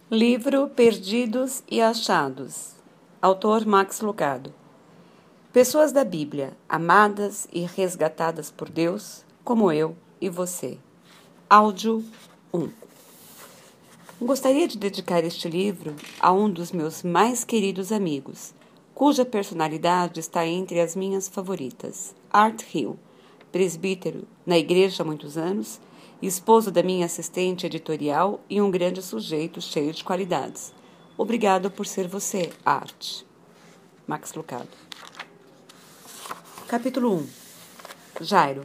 Livro Perdidos e Achados. Autor Max Lucado. Pessoas da Bíblia, amadas e resgatadas por Deus, como eu e você. Áudio 1. Gostaria de dedicar este livro a um dos meus mais queridos amigos, cuja personalidade está entre as minhas favoritas. Art Hill, presbítero na igreja há muitos anos, esposo da minha assistente editorial e um grande sujeito cheio de qualidades. Obrigado por ser você, Art. Max Lucado. Capítulo 1. Jairo.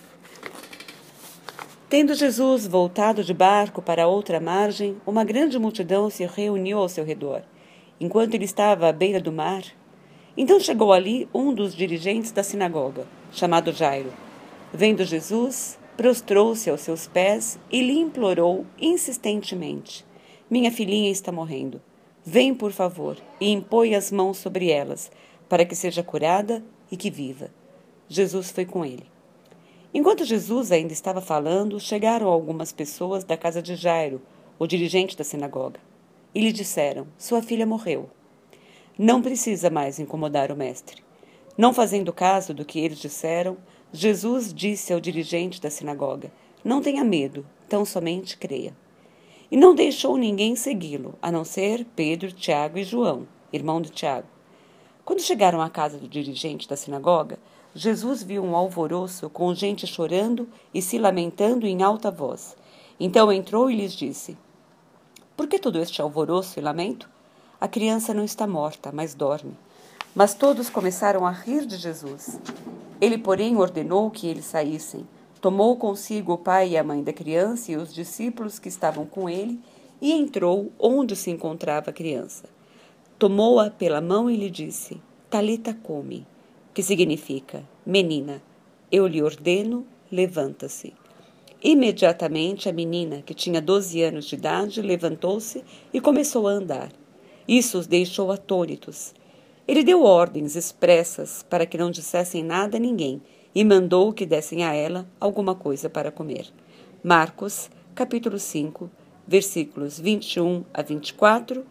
Tendo Jesus voltado de barco para outra margem, uma grande multidão se reuniu ao seu redor, enquanto ele estava à beira do mar. Então chegou ali um dos dirigentes da sinagoga, chamado Jairo. Vendo Jesus, prostrou-se aos seus pés e lhe implorou insistentemente: Minha filhinha está morrendo. Vem, por favor, e impõe as mãos sobre elas, para que seja curada e que viva. Jesus foi com ele. Enquanto Jesus ainda estava falando, chegaram algumas pessoas da casa de Jairo, o dirigente da sinagoga, e lhe disseram: Sua filha morreu. Não precisa mais incomodar o mestre. Não fazendo caso do que eles disseram, Jesus disse ao dirigente da sinagoga: Não tenha medo, tão somente creia. E não deixou ninguém segui-lo, a não ser Pedro, Tiago e João, irmão de Tiago. Quando chegaram à casa do dirigente da sinagoga, Jesus viu um alvoroço com gente chorando e se lamentando em alta voz. Então entrou e lhes disse: Por que todo este alvoroço e lamento? A criança não está morta, mas dorme. Mas todos começaram a rir de Jesus. Ele, porém, ordenou que eles saíssem. Tomou consigo o pai e a mãe da criança e os discípulos que estavam com ele e entrou onde se encontrava a criança. Tomou-a pela mão e lhe disse: Talita cumi, que significa: Menina, eu lhe ordeno, levanta-se. Imediatamente a menina, que tinha 12 anos de idade, levantou-se e começou a andar. Isso os deixou atônitos. Ele deu ordens expressas para que não dissessem nada a ninguém e mandou que dessem a ela alguma coisa para comer. Marcos, capítulo 5, versículos 21 a 24,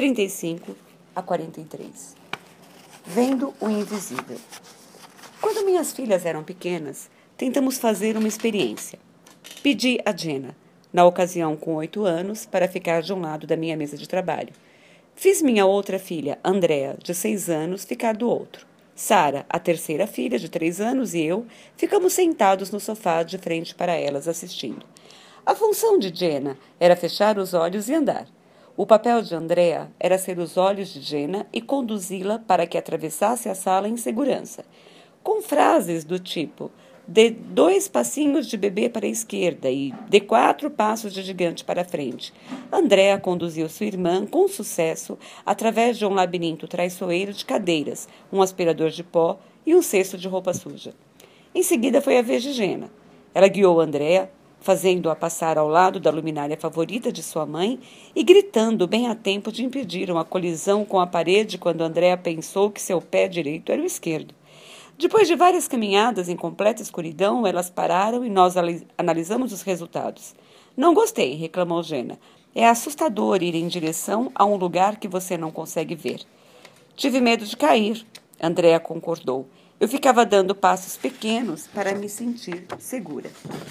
35 a 43. Vendo o invisível. Quando minhas filhas eram pequenas, tentamos fazer uma experiência. Pedi a Jenna, na ocasião com 8 anos, para ficar de um lado da minha mesa de trabalho. Fiz minha outra filha, Andrea, de 6 anos, ficar do outro. Sara, a terceira filha, de 3 anos, e eu ficamos sentados no sofá de frente para elas, assistindo. A função de Jenna era fechar os olhos e andar. O papel de Andrea era ser os olhos de Jenna e conduzi-la para que atravessasse a sala em segurança, com frases do tipo: dê 2 passinhos de bebê para a esquerda e dê 4 passos de gigante para a frente. Andrea conduziu sua irmã com sucesso através de um labirinto traiçoeiro de cadeiras, um aspirador de pó e um cesto de roupa suja. Em seguida foi a vez de Jenna. Ela guiou Andrea, fazendo-a passar ao lado da luminária favorita de sua mãe e gritando bem a tempo de impedir uma colisão com a parede quando Andrea pensou que seu pé direito era o esquerdo. Depois de várias caminhadas em completa escuridão, elas pararam e nós analisamos os resultados. Não gostei, reclamou Jenna. É assustador ir em direção a um lugar que você não consegue ver. Tive medo de cair, Andrea concordou. Eu ficava dando passos pequenos para me sentir segura.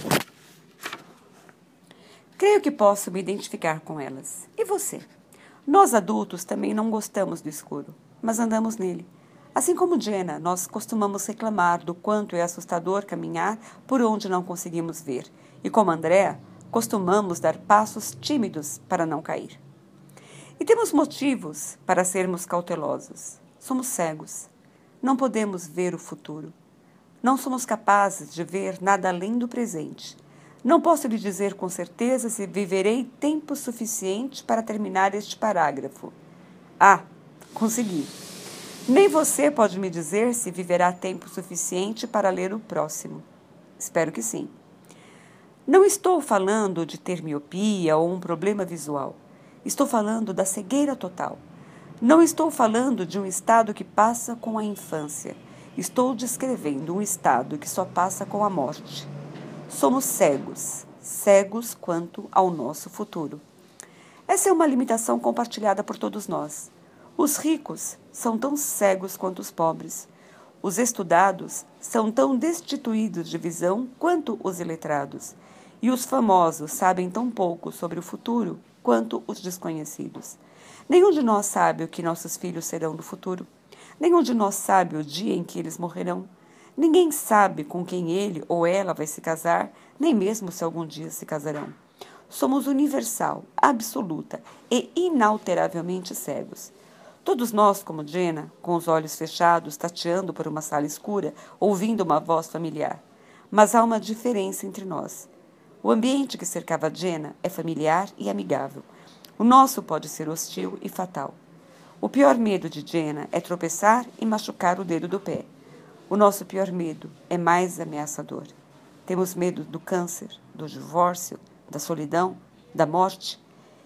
Creio que posso me identificar com elas. E você? Nós adultos também não gostamos do escuro, mas andamos nele. Assim como Jenna, nós costumamos reclamar do quanto é assustador caminhar por onde não conseguimos ver. E como Andrea, costumamos dar passos tímidos para não cair. E temos motivos para sermos cautelosos. Somos cegos. Não podemos ver o futuro. Não somos capazes de ver nada além do presente. Não posso lhe dizer com certeza se viverei tempo suficiente para terminar este parágrafo. Ah, consegui. Nem você pode me dizer se viverá tempo suficiente para ler o próximo. Espero que sim. Não estou falando de ter miopia ou um problema visual. Estou falando da cegueira total. Não estou falando de um estado que passa com a infância. Estou descrevendo um estado que só passa com a morte. Somos cegos, cegos quanto ao nosso futuro. Essa é uma limitação compartilhada por todos nós. Os ricos são tão cegos quanto os pobres. Os estudados são tão destituídos de visão quanto os iletrados. E os famosos sabem tão pouco sobre o futuro quanto os desconhecidos. Nenhum de nós sabe o que nossos filhos serão no futuro. Nenhum de nós sabe o dia em que eles morrerão. Ninguém sabe com quem ele ou ela vai se casar, nem mesmo se algum dia se casarão. Somos universal, absoluta e inalteravelmente cegos. Todos nós, como Jenna, com os olhos fechados, tateando por uma sala escura, ouvindo uma voz familiar. Mas há uma diferença entre nós. O ambiente que cercava Jenna é familiar e amigável. O nosso pode ser hostil e fatal. O pior medo de Jenna é tropeçar e machucar o dedo do pé. O nosso pior medo é mais ameaçador. Temos medo do câncer, do divórcio, da solidão, da morte.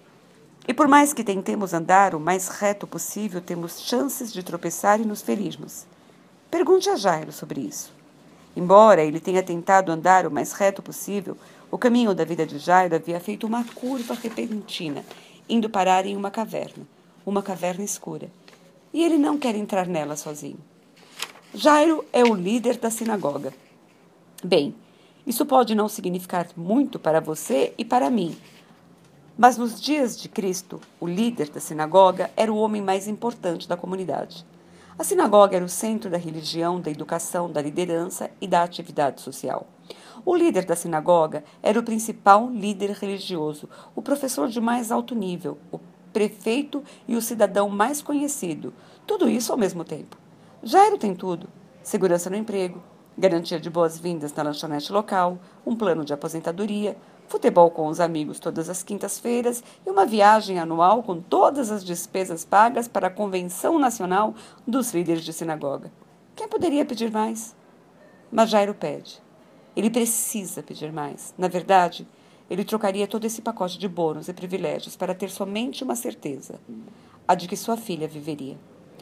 E por mais que tentemos andar o mais reto possível, temos chances de tropeçar e nos ferirmos. Pergunte a Jairo sobre isso. Embora ele tenha tentado andar o mais reto possível, o caminho da vida de Jairo havia feito uma curva repentina, indo parar em uma caverna escura. E ele não quer entrar nela sozinho. Jairo é o líder da sinagoga. Bem, isso pode não significar muito para você e para mim, mas nos dias de Cristo, o líder da sinagoga era o homem mais importante da comunidade. A sinagoga era o centro da religião, da educação, da liderança e da atividade social. O líder da sinagoga era o principal líder religioso, o professor de mais alto nível, o prefeito e o cidadão mais conhecido. Tudo isso ao mesmo tempo. Jairo tem tudo: segurança no emprego, garantia de boas-vindas na lanchonete local, um plano de aposentadoria, futebol com os amigos todas as quintas-feiras e uma viagem anual com todas as despesas pagas para a Convenção Nacional dos Líderes de Sinagoga. Quem poderia pedir mais? Mas Jairo pede. Ele precisa pedir mais. Na verdade, ele trocaria todo esse pacote de bônus e privilégios para ter somente uma certeza: a de que sua filha viveria.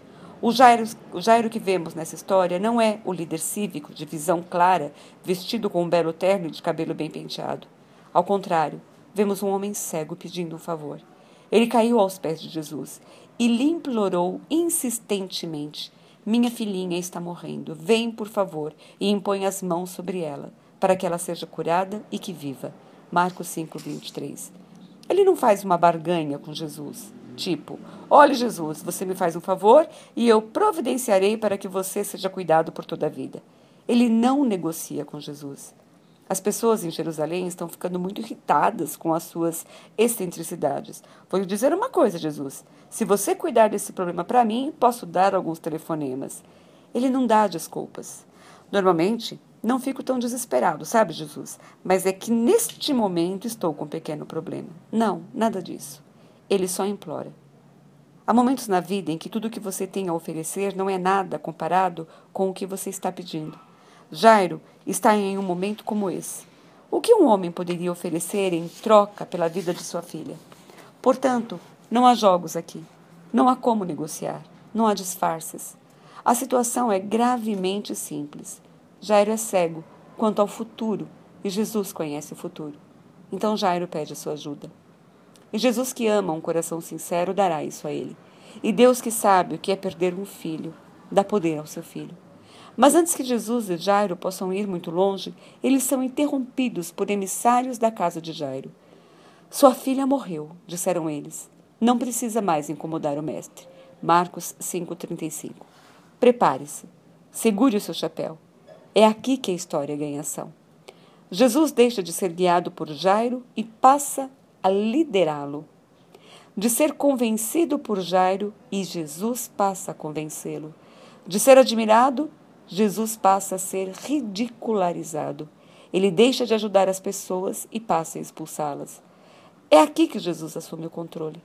O Jairo que vemos nessa história não é o líder cívico, de visão clara, vestido com um belo terno e de cabelo bem penteado. Ao contrário, vemos um homem cego pedindo um favor. Ele caiu aos pés de Jesus e lhe implorou insistentemente: minha filhinha está morrendo, vem, por favor, e impõe as mãos sobre ela, para que ela seja curada e que viva. Marcos 5:23. Ele não faz uma barganha com Jesus. Tipo, olhe Jesus, você me faz um favor e eu providenciarei para que você seja cuidado por toda a vida. Ele não negocia com Jesus. As pessoas em Jerusalém estão ficando muito irritadas com as suas excentricidades. Vou lhe dizer uma coisa, Jesus. Se você cuidar desse problema para mim, posso dar alguns telefonemas. Ele não dá desculpas. Normalmente, não fico tão desesperado, sabe, Jesus? Mas é que neste momento estou com um pequeno problema. Não, nada disso. Ele só implora. Há momentos na vida em que tudo o que você tem a oferecer não é nada comparado com o que você está pedindo. Jairo está em um momento como esse. O que um homem poderia oferecer em troca pela vida de sua filha? Portanto, não há jogos aqui. Não há como negociar. Não há disfarces. A situação é gravemente simples. Jairo é cego quanto ao futuro e Jesus conhece o futuro. Então Jairo pede a sua ajuda. E Jesus, que ama um coração sincero, dará isso a ele. E Deus, que sabe o que é perder um filho, dá poder ao seu filho. Mas antes que Jesus e Jairo possam ir muito longe, eles são interrompidos por emissários da casa de Jairo. Sua filha morreu, disseram eles. Não precisa mais incomodar o mestre. Marcos 5:35. Prepare-se. Segure o seu chapéu. É aqui que a história ganha ação. Jesus deixa de ser guiado por Jairo e passa a liderá-lo. De ser convencido por Jairo, e Jesus passa a convencê-lo. De ser admirado, Jesus passa a ser ridicularizado. Ele deixa de ajudar as pessoas e passa a expulsá-las. É aqui que Jesus assume o controle.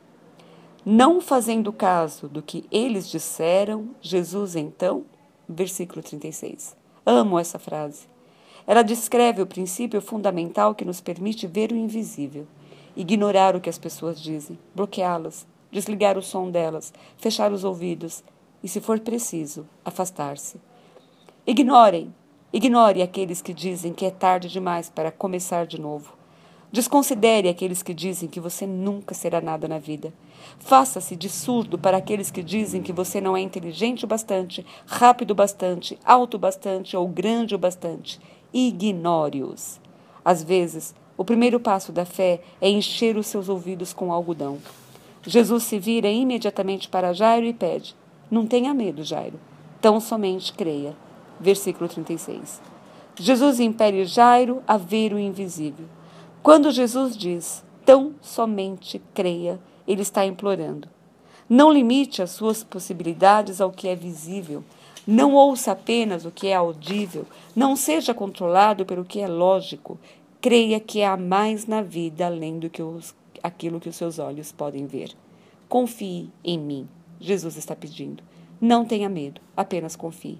Não fazendo caso do que eles disseram, Jesus então, versículo 36. Amo essa frase. Ela descreve o princípio fundamental que nos permite ver o invisível. Ignorar o que as pessoas dizem, bloqueá-las, desligar o som delas, fechar os ouvidos e, se for preciso, afastar-se. Ignore aqueles que dizem que é tarde demais para começar de novo. Desconsidere aqueles que dizem que você nunca será nada na vida. Faça-se de surdo para aqueles que dizem que você não é inteligente o bastante, rápido o bastante, alto o bastante ou grande o bastante. Ignore-os. Às vezes, o primeiro passo da fé é encher os seus ouvidos com algodão. Jesus se vira imediatamente para Jairo e pede: não tenha medo, Jairo, tão somente creia. Versículo 36. Jesus impele Jairo a ver o invisível. Quando Jesus diz, tão somente creia, ele está implorando. Não limite as suas possibilidades ao que é visível. Não ouça apenas o que é audível. Não seja controlado pelo que é lógico. Creia que há mais na vida além do que aquilo que os seus olhos podem ver. Confie em mim, Jesus está pedindo. Não tenha medo, apenas confie.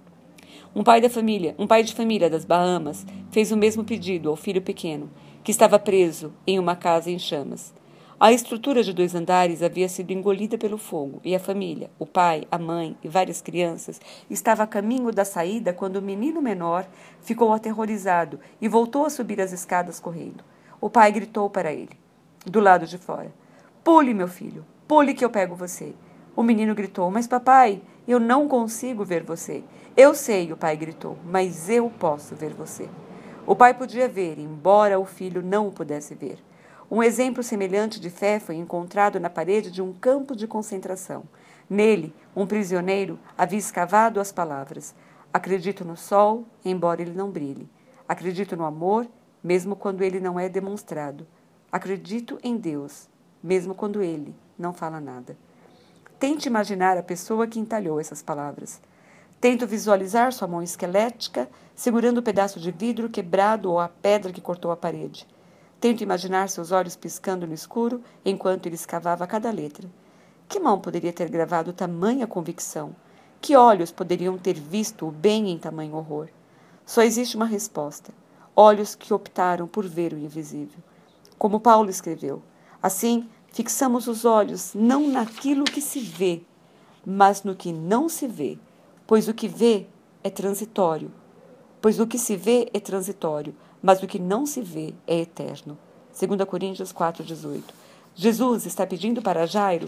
Um pai de família das Bahamas fez o mesmo pedido ao filho pequeno, que estava preso em uma casa em chamas. A estrutura de 2 andares havia sido engolida pelo fogo e a família, o pai, a mãe e várias crianças, estava a caminho da saída quando o menino menor ficou aterrorizado e voltou a subir as escadas correndo. O pai gritou para ele, do lado de fora: pule, meu filho, pule que eu pego você. O menino gritou: mas papai, eu não consigo ver você. Eu sei, o pai gritou, mas eu posso ver você. O pai podia ver, embora o filho não o pudesse ver. Um exemplo semelhante de fé foi encontrado na parede de um campo de concentração. Nele, um prisioneiro havia escavado as palavras: acredito no sol, embora ele não brilhe. Acredito no amor, mesmo quando ele não é demonstrado. Acredito em Deus, mesmo quando ele não fala nada. Tente imaginar a pessoa que entalhou essas palavras. Tento visualizar sua mão esquelética segurando o pedaço de vidro quebrado ou a pedra que cortou a parede. Tento imaginar seus olhos piscando no escuro enquanto ele escavava cada letra. Que mão poderia ter gravado tamanha convicção? Que olhos poderiam ter visto o bem em tamanho horror? Só existe uma resposta: olhos que optaram por ver o invisível. Como Paulo escreveu, assim, fixamos os olhos não naquilo que se vê, mas no que não se vê, pois o que vê é transitório. Pois o que se vê é transitório, mas o que não se vê é eterno. 2 Coríntios 4,18. Jesus está pedindo para Jairo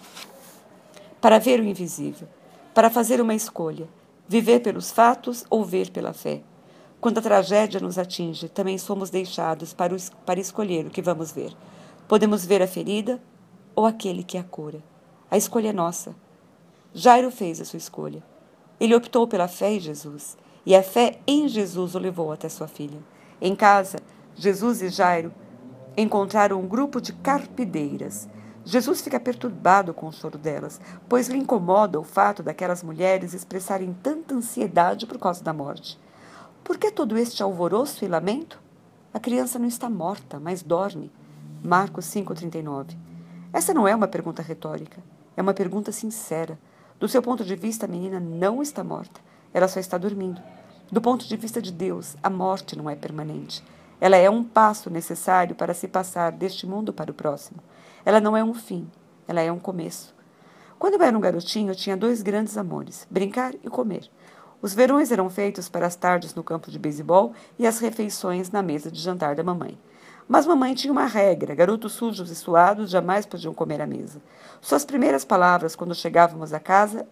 para ver o invisível, para fazer uma escolha, viver pelos fatos ou ver pela fé. Quando a tragédia nos atinge, também somos deixados para escolher o que vamos ver. Podemos ver a ferida ou aquele que a cura. A escolha é nossa. Jairo fez a sua escolha. Ele optou pela fé em Jesus, e a fé em Jesus o levou até sua filha. Em casa, Jesus e Jairo encontraram um grupo de carpideiras. Jesus fica perturbado com o choro delas, pois lhe incomoda o fato daquelas mulheres expressarem tanta ansiedade por causa da morte. Por que todo este alvoroço e lamento? A criança não está morta, mas dorme. Marcos 5,39. Essa não é uma pergunta retórica, é uma pergunta sincera. Do seu ponto de vista, a menina não está morta, ela só está dormindo. Do ponto de vista de Deus, a morte não é permanente. Ela é um passo necessário para se passar deste mundo para o próximo. Ela não é um fim, ela é um começo. Quando eu era um garotinho, eu tinha 2 grandes amores: brincar e comer. Os verões eram feitos para as tardes no campo de beisebol e as refeições na mesa de jantar da mamãe. Mas mamãe tinha uma regra: garotos sujos e suados jamais podiam comer à mesa. Suas primeiras palavras quando chegávamos a casa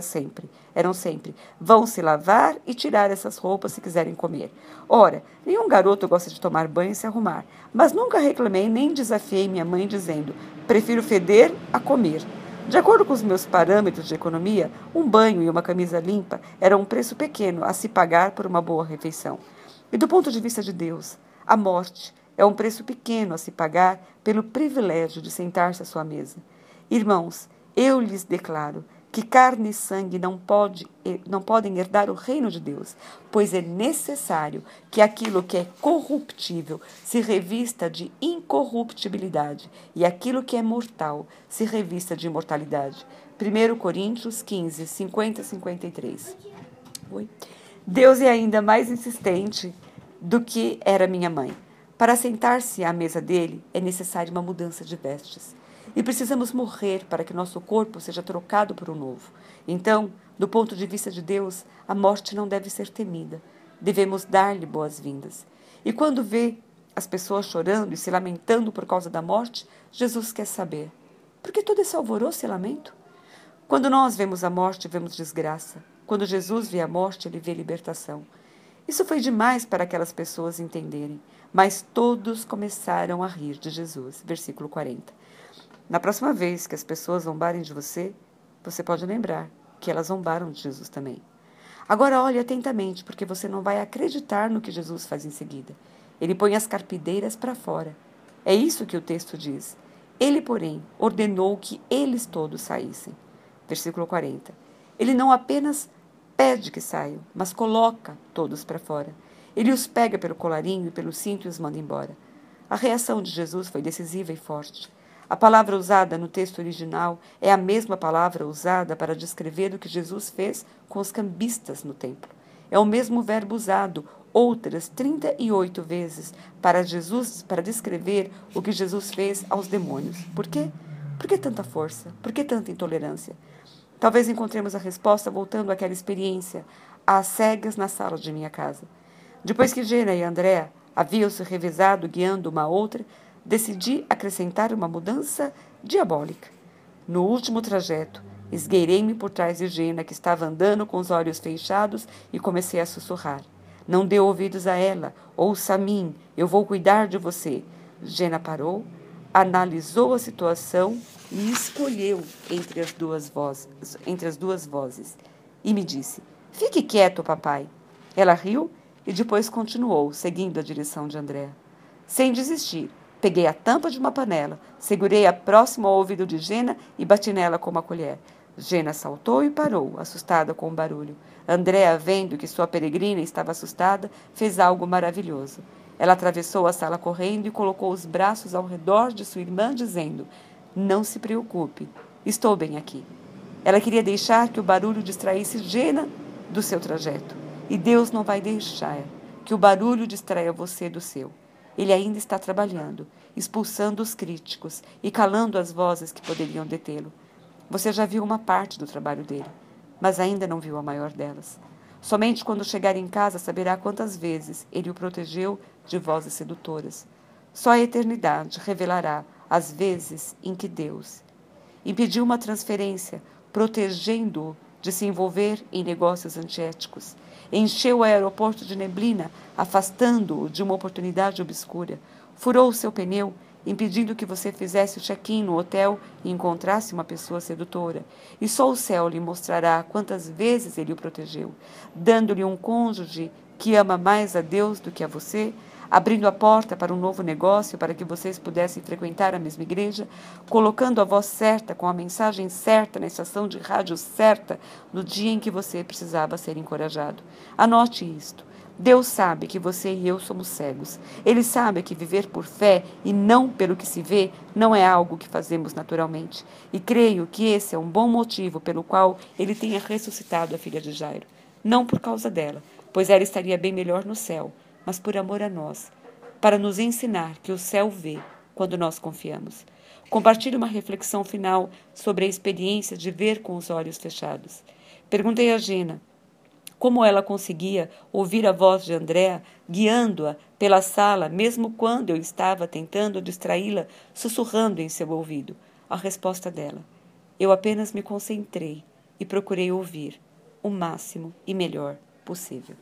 eram sempre: vão se lavar e tirar essas roupas se quiserem comer. Ora, nenhum garoto gosta de tomar banho e se arrumar, mas nunca reclamei nem desafiei minha mãe dizendo: prefiro feder a comer. De acordo com os meus parâmetros de economia, um banho e uma camisa limpa eram um preço pequeno a se pagar por uma boa refeição. E do ponto de vista de Deus, a morte é um preço pequeno a se pagar pelo privilégio de sentar-se à sua mesa. Irmãos, eu lhes declaro que carne e sangue não podem herdar o reino de Deus, pois é necessário que aquilo que é corruptível se revista de incorruptibilidade e aquilo que é mortal se revista de imortalidade. 1 Coríntios 15, 50 e 53. Deus é ainda mais insistente do que era minha mãe. Para sentar-se à mesa dele, é necessária uma mudança de vestes. E precisamos morrer para que nosso corpo seja trocado por um novo. Então, do ponto de vista de Deus, a morte não deve ser temida. Devemos dar-lhe boas-vindas. E quando vê as pessoas chorando e se lamentando por causa da morte, Jesus quer saber: por que todo esse alvoroço e lamento? Quando nós vemos a morte, vemos desgraça. Quando Jesus vê a morte, ele vê libertação. Isso foi demais para aquelas pessoas entenderem, mas todos começaram a rir de Jesus. Versículo 40. Na próxima vez que as pessoas zombarem de você, você pode lembrar que elas zombaram de Jesus também. Agora olhe atentamente, porque você não vai acreditar no que Jesus faz em seguida. Ele põe as carpideiras para fora. É isso que o texto diz. Ele, porém, ordenou que eles todos saíssem. Versículo 40. Ele não apenas pede que saiam, mas coloca todos para fora. Ele os pega pelo colarinho e pelo cinto e os manda embora. A reação de Jesus foi decisiva e forte. A palavra usada no texto original é a mesma palavra usada para descrever o que Jesus fez com os cambistas no templo. É o mesmo verbo usado outras 38 vezes para descrever o que Jesus fez aos demônios. Por quê? Por que tanta força? Por que tanta intolerância? Talvez encontremos a resposta voltando àquela experiência, às cegas na sala de minha casa. Depois que Gena e Andréa haviam se revezado guiando uma a outra, decidi acrescentar uma mudança diabólica. No último trajeto, esgueirei-me por trás de Gena, que estava andando com os olhos fechados, e comecei a sussurrar. Não dê ouvidos a ela, ouça a mim, eu vou cuidar de você. Gena parou, analisou a situação e escolheu entre as duas vozes. E me disse, fique quieto, papai. Ela riu e depois continuou, seguindo a direção de Andréa. Sem desistir, peguei a tampa de uma panela, segurei-a próximo ao ouvido de Gena e bati nela com uma colher. Gena saltou e parou, assustada com o barulho. Andréa, vendo que sua peregrina estava assustada, fez algo maravilhoso. Ela atravessou a sala correndo e colocou os braços ao redor de sua irmã, dizendo, não se preocupe, estou bem aqui. Ela queria deixar que o barulho distraísse Gena do seu trajeto. E Deus não vai deixar que o barulho distraia você do seu. Ele ainda está trabalhando, expulsando os críticos e calando as vozes que poderiam detê-lo. Você já viu uma parte do trabalho dele, mas ainda não viu a maior delas. Somente quando chegar em casa saberá quantas vezes ele o protegeu de vozes sedutoras. Só a eternidade revelará as vezes em que Deus impediu uma transferência, protegendo-o de se envolver em negócios antiéticos. Encheu o aeroporto de neblina, afastando-o de uma oportunidade obscura. Furou o seu pneu, impedindo que você fizesse o check-in no hotel e encontrasse uma pessoa sedutora. E só o céu lhe mostrará quantas vezes ele o protegeu, dando-lhe um cônjuge que ama mais a Deus do que a você, abrindo a porta para um novo negócio para que vocês pudessem frequentar a mesma igreja, colocando a voz certa, com a mensagem certa, na estação de rádio certa, no dia em que você precisava ser encorajado. Anote isto. Deus sabe que você e eu somos cegos. Ele sabe que viver por fé e não pelo que se vê não é algo que fazemos naturalmente. E creio que esse é um bom motivo pelo qual ele tenha ressuscitado a filha de Jairo. Não por causa dela, pois ela estaria bem melhor no céu, mas por amor a nós, para nos ensinar que o céu vê quando nós confiamos. Compartilhe uma reflexão final sobre a experiência de ver com os olhos fechados. Perguntei a Gena como ela conseguia ouvir a voz de Andréa guiando-a pela sala, mesmo quando eu estava tentando distraí-la, sussurrando em seu ouvido. A resposta dela: eu apenas me concentrei e procurei ouvir o máximo e melhor possível.